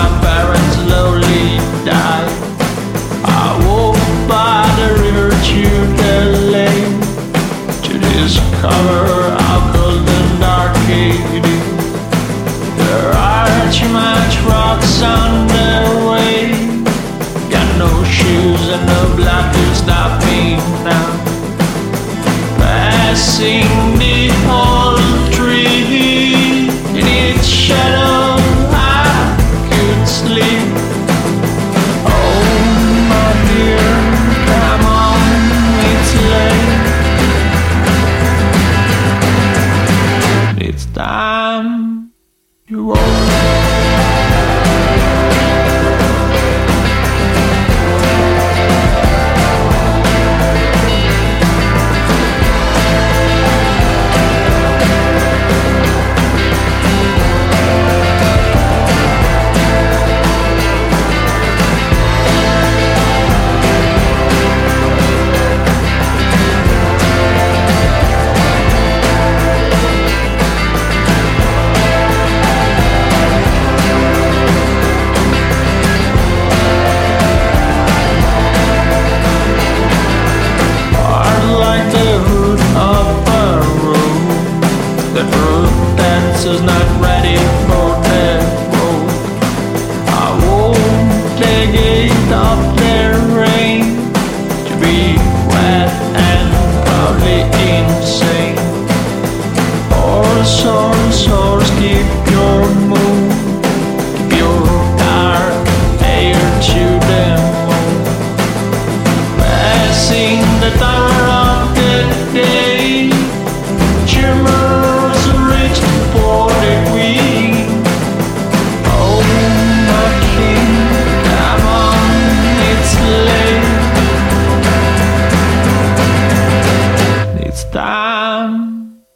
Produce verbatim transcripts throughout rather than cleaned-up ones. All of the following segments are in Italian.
my parents slowly died. I walked by the river to the lake to discover how cold and dark it is. There are too much rocks on the way. Got no shoes and no blood to stop me now. Passing the old tree in its shadow, I could sleep. Oh my dear, come on, it's late. It's time you roll. Is not ready for the road. I won't take it off the rain to be wet and probably insane. Horse, horse, horse, keep your mood, keep your dark hair to the moon. Passing the tower of the day, shimmers rich for the queen. Oh my king, come on, it's late. It's time.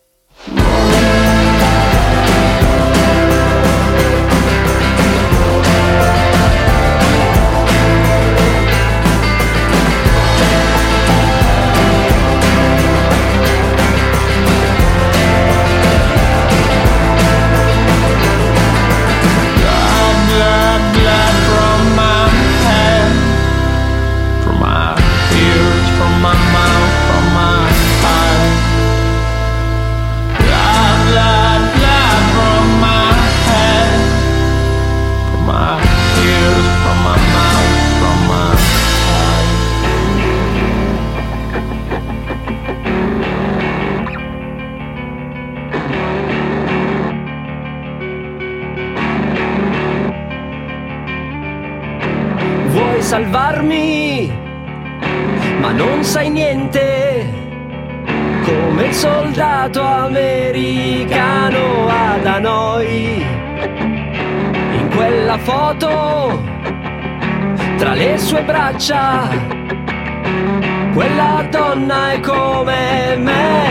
Vuoi salvarmi, ma non sai niente, come il soldato americano ad Hanoi. In quella foto, tra le sue braccia, quella donna è come me,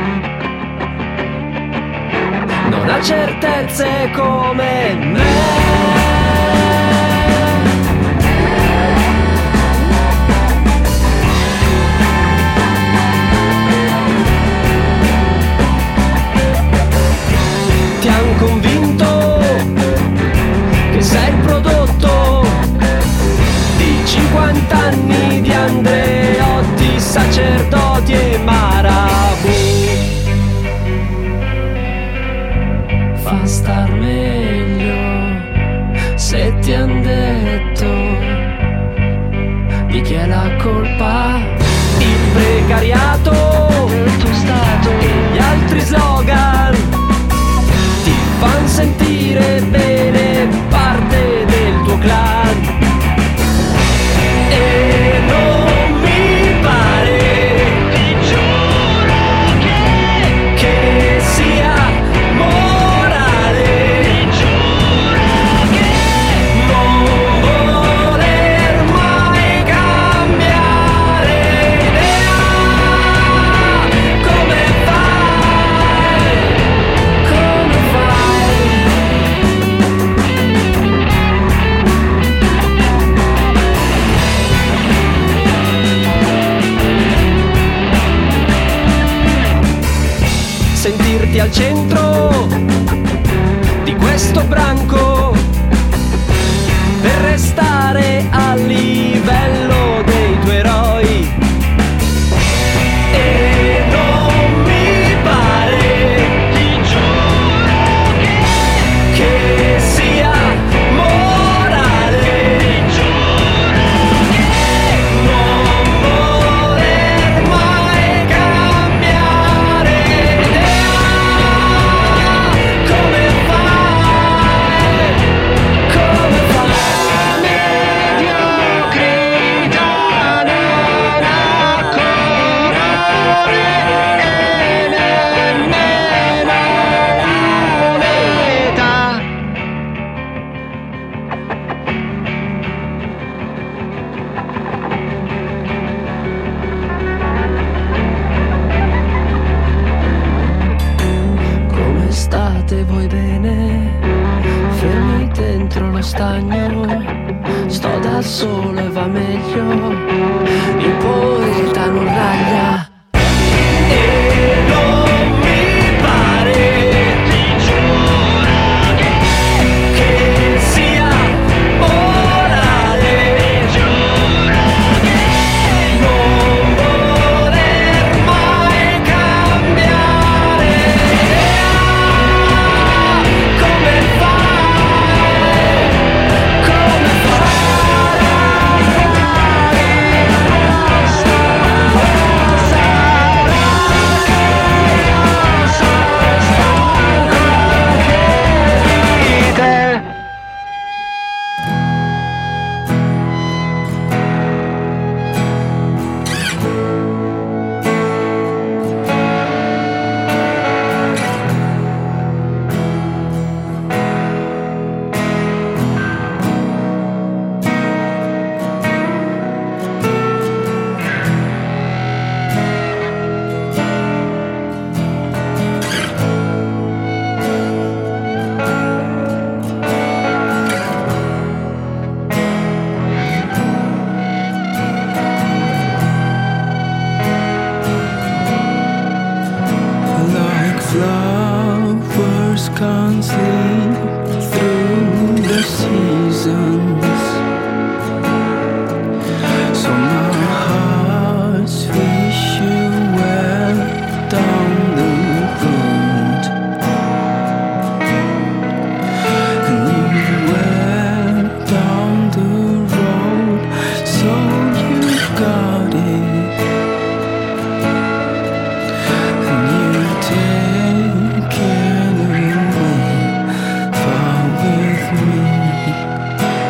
non ha certezze come me. Ti han convinto che sei il prodotto di cinquanta anni di Andreotti, sacerdoti e marabù. Fa star meglio se ti han detto di chi è la colpa. Il precariato, il tuo stato e gli altri slogan ti fan sentire bene parte del tuo clan. E non mi pare, ti giuro che, che sia morale, ti giuro che non voler mai cambiare idea. Come fai? Come fai? Sentirti al centro di questo branco essere a livello dei tuoi eroi. E non mi pare, ti giuro, che sia morale, ti giuro, non voler mai cambiare idea. Come fai? Come fai? Mediocrità non ha colore e nemmeno un'età. Come state voi bene? Fermi dentro lo stagno, sto da solo e va meglio, il poeta non raglia. E non mi pare, ti giuro, che sia morale, ti giuro, non voler mai cambiare idea. Come fai? Come fai? Like flowers can't sleep through the seasons, so my heart's wish you well down the road, and you well down the road, so you got it, and you take it away far with me.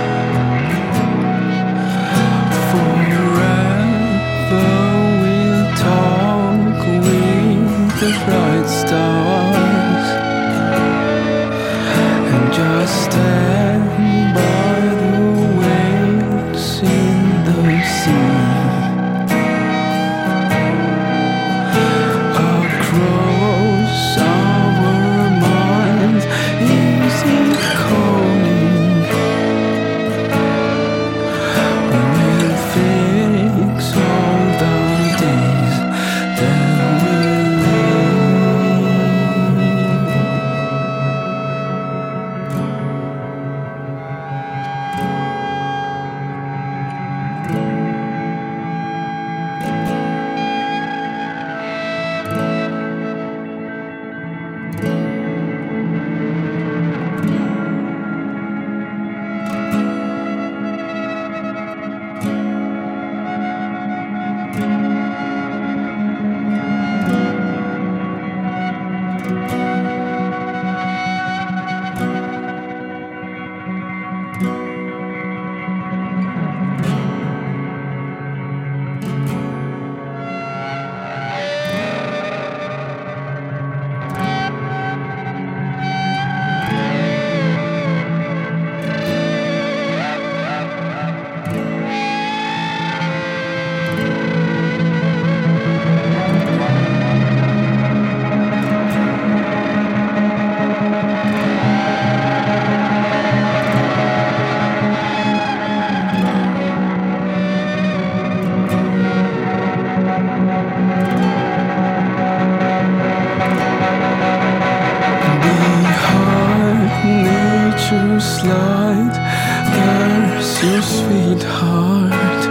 your sweetheart.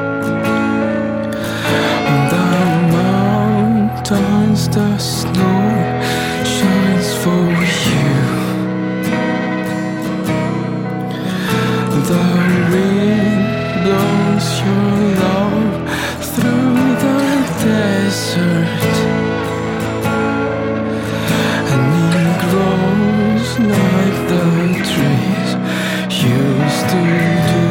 On the mountains the snow shines for you. The wind blows your love through the desert, and it grows like the trees used to do.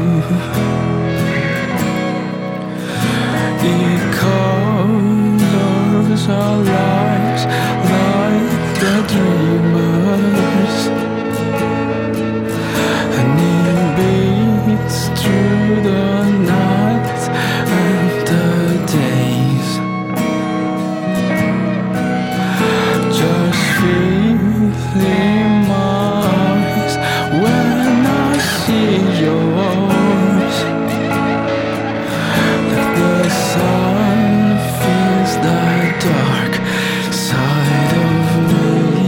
It colors our lives like the dreamers, and it beats through the nights and the days. Just feeling my eyes when I see yours, like the sun feels the dark side of me.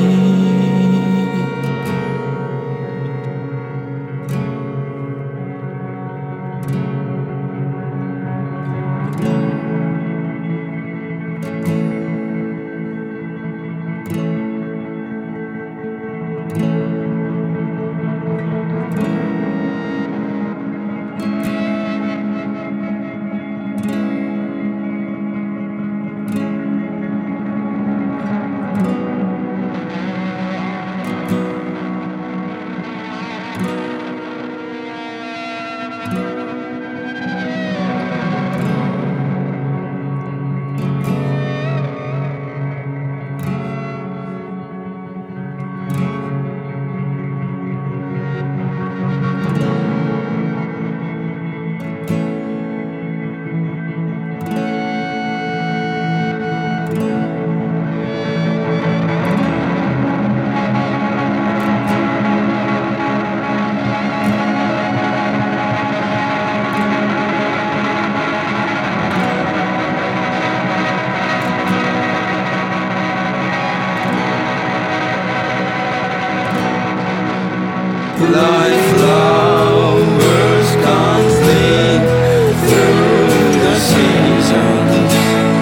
Like flowers constantly through the seasons,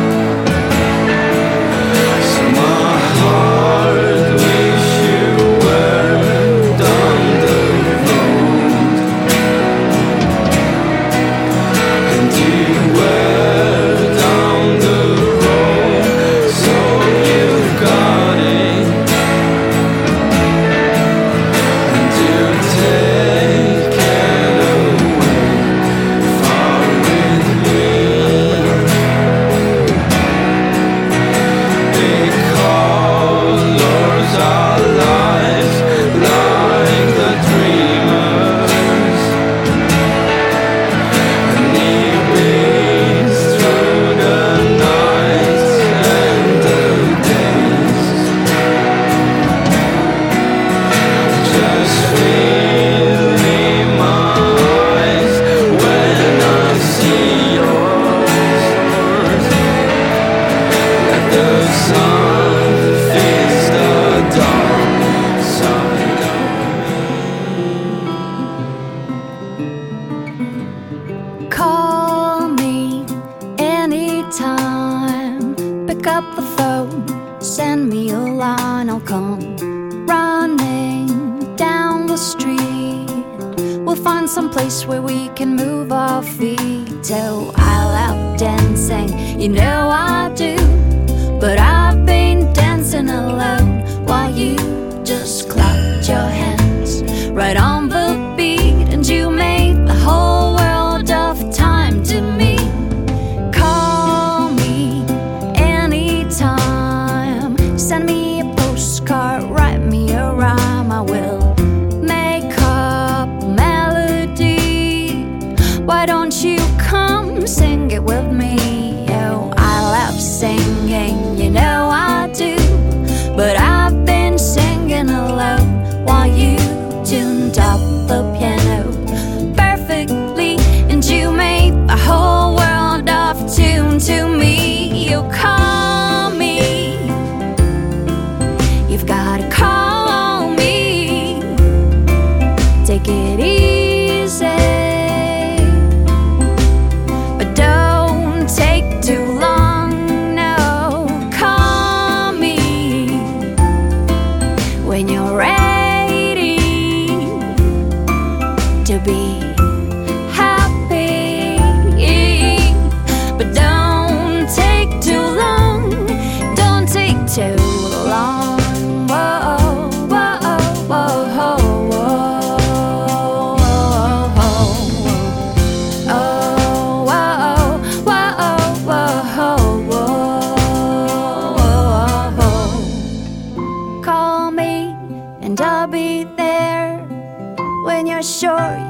so my heart wish you weren't on the road, and you were down the road, so you've got it. Take it away far with me. It colors our lives like the dreamers, and it beats through the nights and the days. Just feel Call me anytime. Pick up the phone, send me a line. I'll come running down the street. We'll find some place where we can move our feet. Oh, I love dancing, you know I do. But I've been dancing alone while you just clapped your hands right on the beat, and you made the whole world of time to me. Call me anytime, send me a postcard, write me a rhyme. I will make up a melody. Why don't you come sing it with me? Oh, I love singing, you know I do. But I've been singing alone while you tuned up the piano perfectly, and you made the whole world of tune to me. You call me, you've gotta call me. Take it easy.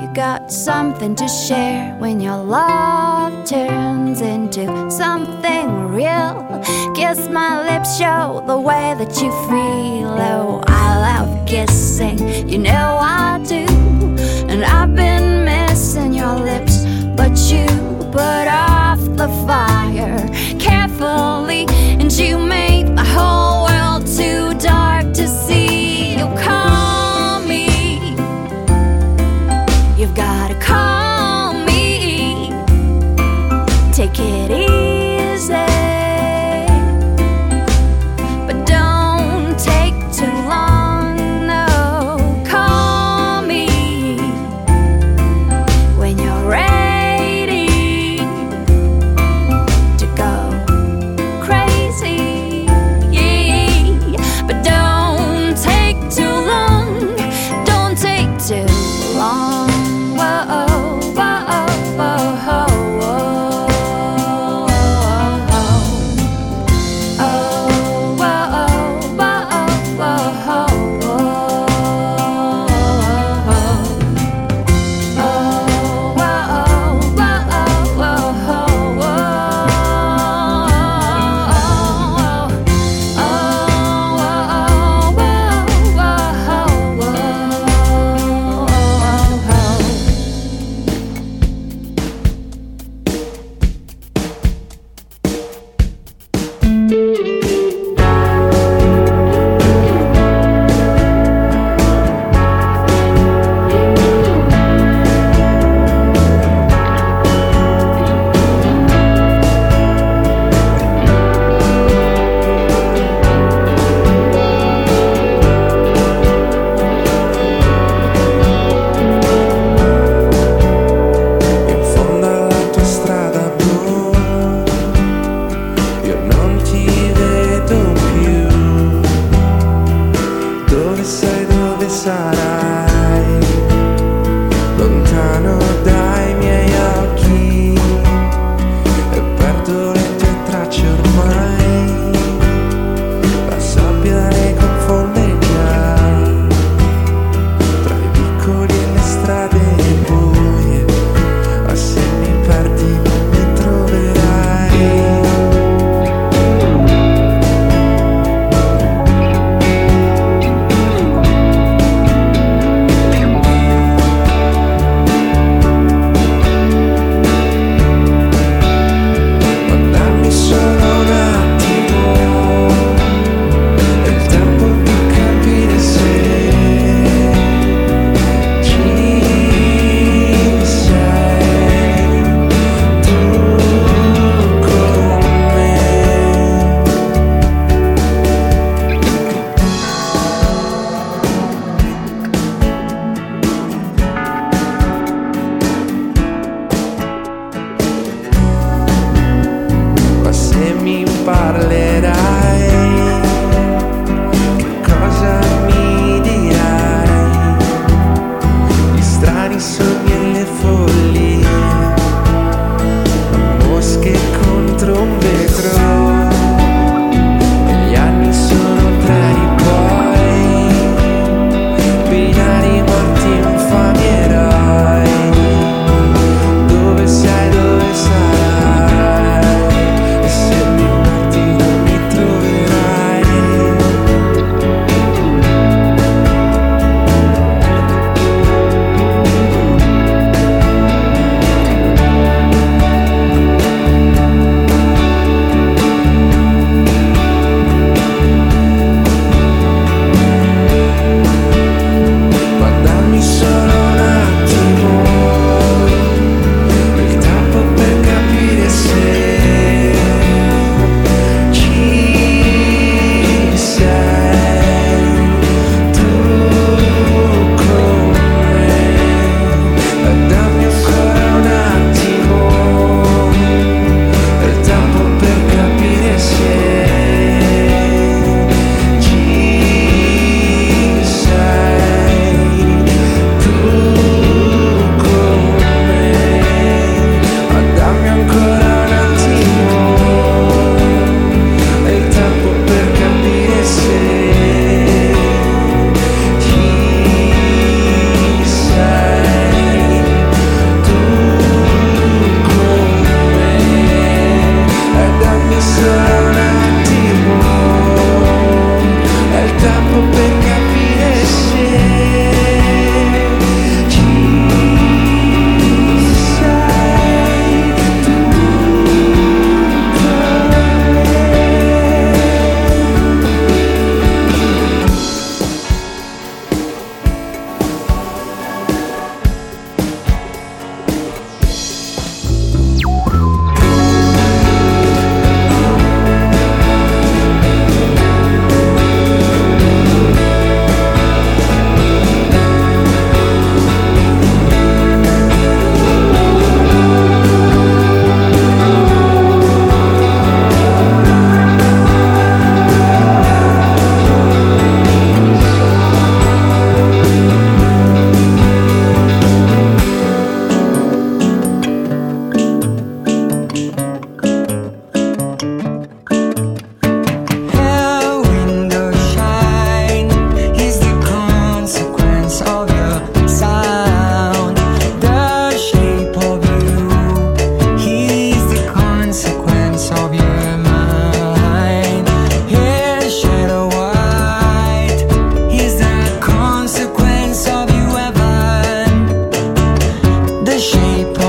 got something to share when your love turns into something real. Kiss my lips, show the way that you feel. Oh, I love kissing, you know I do. And I've been missing your lips, but you put off the fire carefully, and you made the whole world too dark to see. You call me, you've gotta call me. Take it easy, but don't take too long. No, call me when you're ready to go crazy. But don't take too long, don't take too long. Whoa, whoa, whoa, whoa. shape